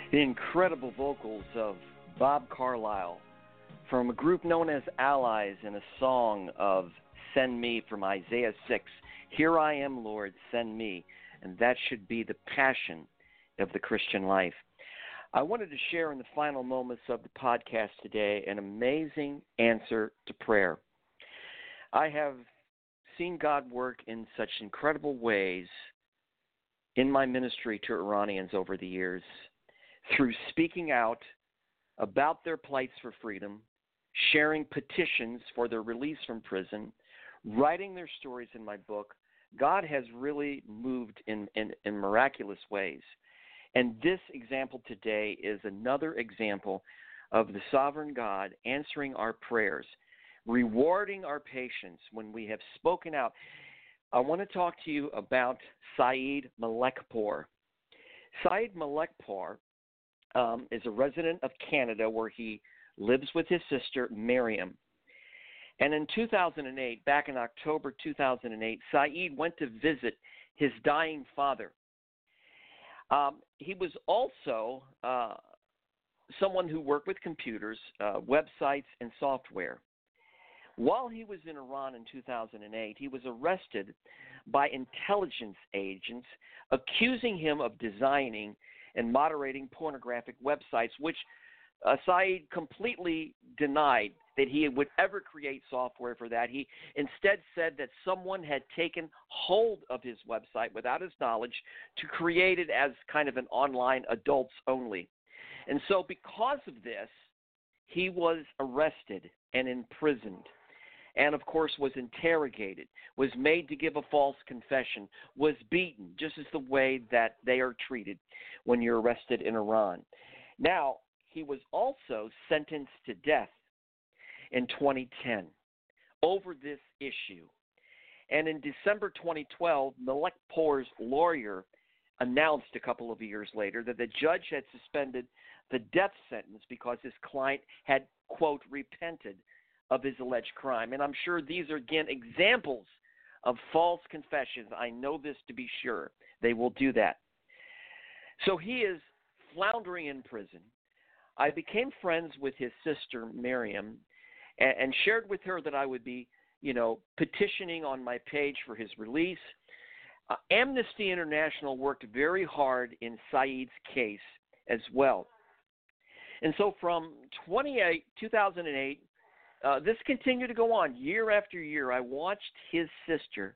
The incredible vocals of Bob Carlisle from a group known as Allies in a song of Send Me from Isaiah six. Here I am, Lord, send me. And that should be the passion of the Christian life. I wanted to share in the final moments of the podcast today an amazing answer to prayer. I have seen God work in such incredible ways in my ministry to Iranians over the years through speaking out about their plights for freedom, sharing petitions for their release from prison, writing their stories in my book. God has really moved in, in, in miraculous ways. And this example today is another example of the sovereign God answering our prayers, rewarding our patience when we have spoken out. I want to talk to you about Saeed Malekpour. Saeed Malekpour um, is a resident of Canada where he lives with his sister, Miriam. And in two thousand eight, back in October two thousand eight, Saeed went to visit his dying father. Um, he was also uh, someone who worked with computers, uh, websites, and software. While he was in Iran in two thousand eight, he was arrested by intelligence agents accusing him of designing and moderating pornographic websites, which uh, Saeed completely denied that he would ever create software for that. He instead said that someone had taken hold of his website without his knowledge to create it as kind of an online adults only. And so because of this, he was arrested and imprisoned. And, of course, was interrogated, was made to give a false confession, was beaten, just as the way that they are treated when you're arrested in Iran. Now, he was also sentenced to death in twenty ten over this issue. And in December twenty twelve, Malekpour's lawyer announced a couple of years later that the judge had suspended the death sentence because his client had, quote, repented of his alleged crime. And I'm sure these are, again, examples of false confessions. I know this to be sure. They will do that. So he is floundering in prison. I became friends with his sister, Miriam, and, and shared with her that I would be, you know, petitioning on my page for his release. Uh, Amnesty International worked very hard in Saeed's case as well. And so from two thousand eight, Uh, this continued to go on year after year. I watched his sister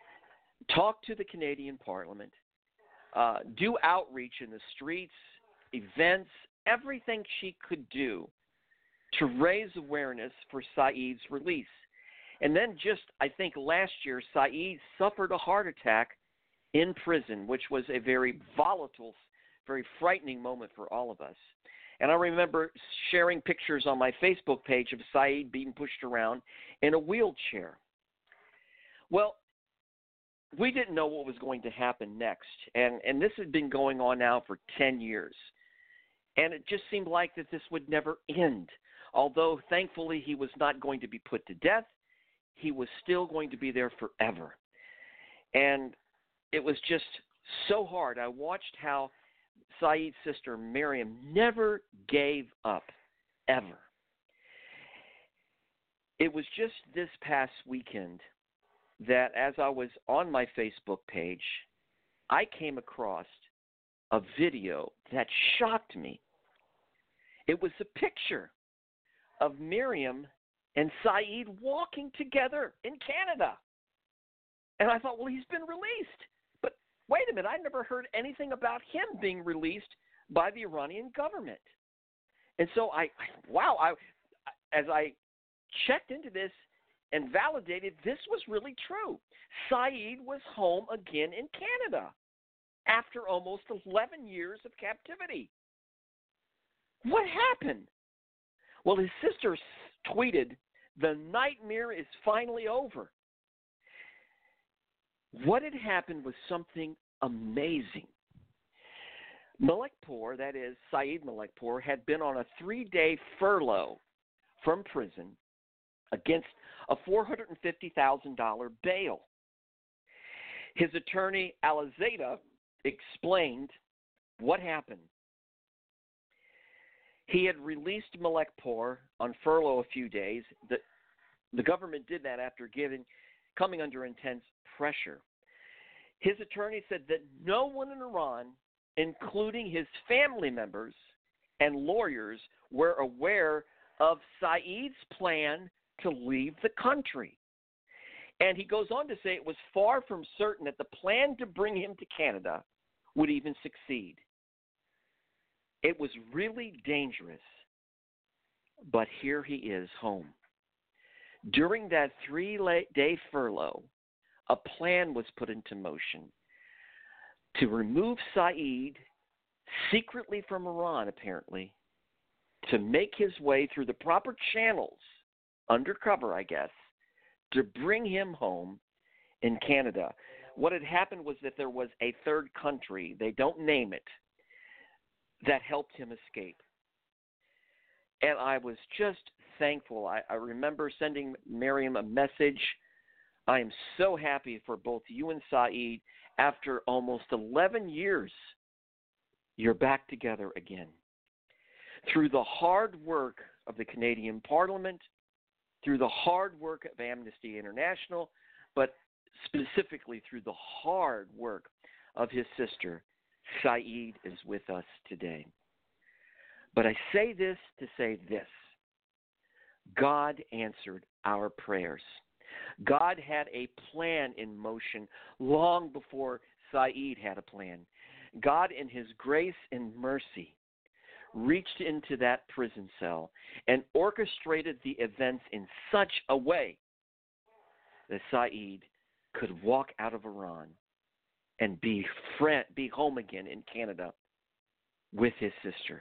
talk to the Canadian Parliament, uh, do outreach in the streets, events, everything she could do to raise awareness for Saeed's release. And then just, I think last year, Saeed suffered a heart attack in prison, which was a very volatile, very frightening moment for all of us. And I remember sharing pictures on my Facebook page of Saeed being pushed around in a wheelchair. Well, we didn't know what was going to happen next. And, and this had been going on now for ten years. And it just seemed like that this would never end. Although, thankfully, he was not going to be put to death, he was still going to be there forever. And it was just so hard. I watched how Saeed's sister, Miriam, never gave up, ever. It was just this past weekend that as I was on my Facebook page, I came across a video that shocked me. It was a picture of Miriam and Saeed walking together in Canada. And I thought, well, he's been released. But wait a minute, I never heard anything about him being released by the Iranian government. And so I, I wow, I, as I checked into this and validated, this was really true. Saeed was home again in Canada after almost eleven years of captivity. What happened? Well, his sister tweeted, "The nightmare is finally over." What had happened was something amazing. Malekpour, that is, Saeed Malekpour, had been on a three-day furlough from prison against a four hundred fifty thousand dollars bail. His attorney, Alizada, explained what happened. He had released Malekpur on furlough a few days. The, the government did that after giving, coming under intense pressure. His attorney said that no one in Iran, including his family members and lawyers, were aware of Saeed's plan to leave the country. And he goes on to say it was far from certain that the plan to bring him to Canada would even succeed. It was really dangerous, but here he is home. During that three-day furlough, a plan was put into motion to remove Saeed secretly from Iran, apparently, to make his way through the proper channels, undercover, I guess, to bring him home in Canada. What had happened was that there was a third country, they don't name it, that helped him escape. And I was just thankful. I, I remember sending Miriam a message. I am so happy for both you and Saeed. After almost eleven years, you're back together again. Through the hard work of the Canadian Parliament, through the hard work of Amnesty International, but specifically through the hard work of his sister, Saeed is with us today. But I say this to say this. God answered our prayers. God had a plan in motion long before Saeed had a plan. God, in his grace and mercy, reached into that prison cell and orchestrated the events in such a way that Saeed could walk out of Iran and be friend, be home again in Canada with his sister.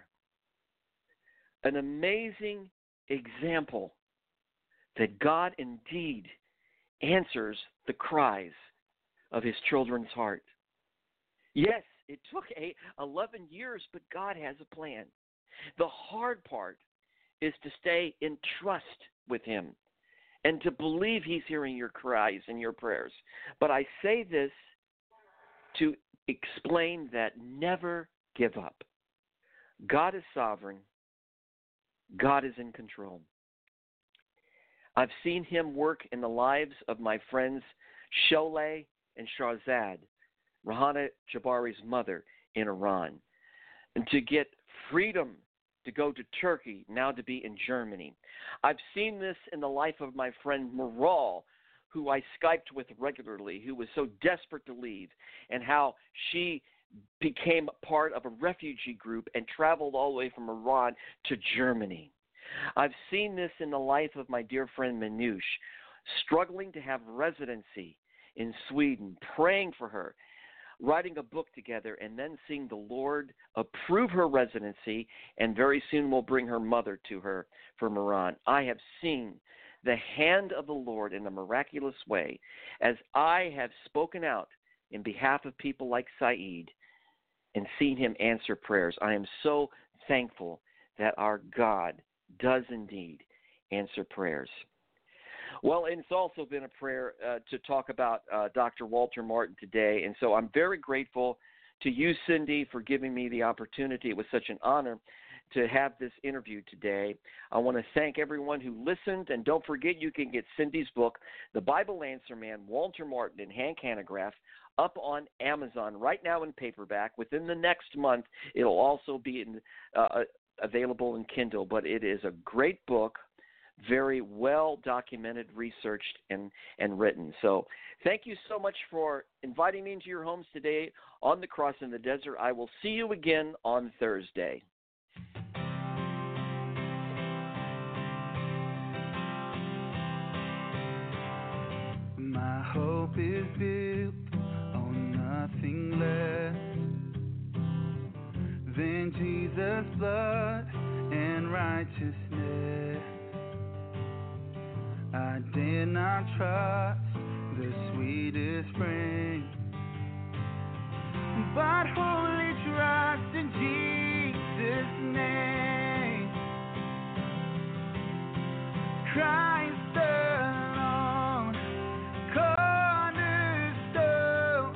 An amazing example that God indeed answers the cries of his children's heart. Yes, it took a, eleven years, but God has a plan. The hard part is to stay in trust with him and to believe he's hearing your cries and your prayers. But I say this to explain that never give up. God is sovereign. God is in control. I've seen him work in the lives of my friends Sholeh and Shahzad, Rahana Jabari's mother in Iran, and to get freedom to go to Turkey, now to be in Germany. I've seen this in the life of my friend Maral, who I Skyped with regularly, who was so desperate to leave, and how she became part of a refugee group and traveled all the way from Iran to Germany. I've seen this in the life of my dear friend Manoush, struggling to have residency in Sweden, praying for her, writing a book together, and then seeing the Lord approve her residency, and very soon will bring her mother to her from Iran. I have seen the hand of the Lord in a miraculous way as I have spoken out in behalf of people like Saeed and seen him answer prayers. I am so thankful that our God does indeed answer prayers. Well, and it's also been a prayer uh, to talk about uh, Doctor Walter Martin today, and so I'm very grateful to you, Cindy, for giving me the opportunity. It was such an honor to have this interview today. I want to thank everyone who listened, and don't forget you can get Cindy's book, The Bible Answer Man, Walter Martin and Hank Hanegraaff, up on Amazon right now in paperback. Within the next month, it'll also be in, uh, available in Kindle, but it is a great book, very well documented, researched, and, and written. So thank you so much for inviting me into your homes today on The Cross in the Desert. I will see you again on Thursday. My hope is built on nothing less than Jesus' blood and righteousness. I dare not trust the sweetest frame, but wholly trust in Jesus' name. Christ alone, cornerstone,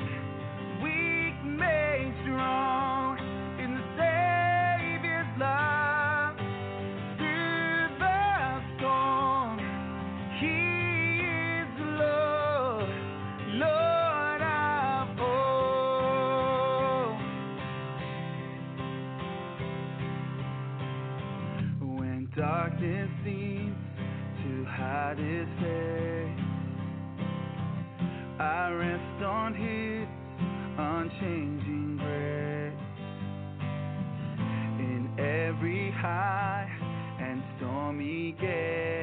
weak made strong in the Savior's love. darkness seems to hide His face, I rest on His unchanging grace. In every high and stormy gale,